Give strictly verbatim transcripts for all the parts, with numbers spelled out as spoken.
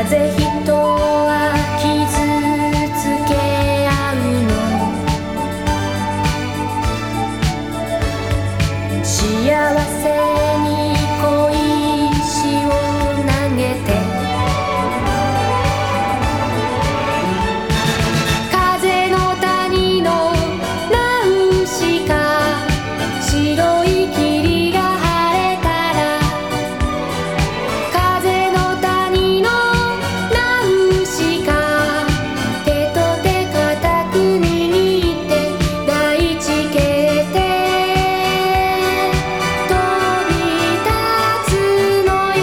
ぜ人は傷つけ合うの、幸せに小石を投げて、風の谷のナウシカ、白い霧が晴れたら、風の谷のナウシカ、手と手固く握って大地形で飛び立つのよ。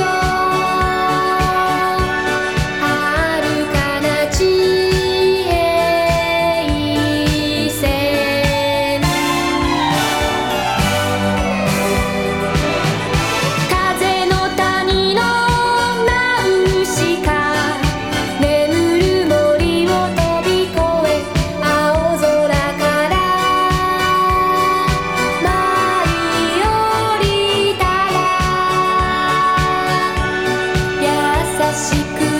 遥かな地平線、風の谷のナウシカ、眠る森を飛び越え、青空から舞い降りたら、優しく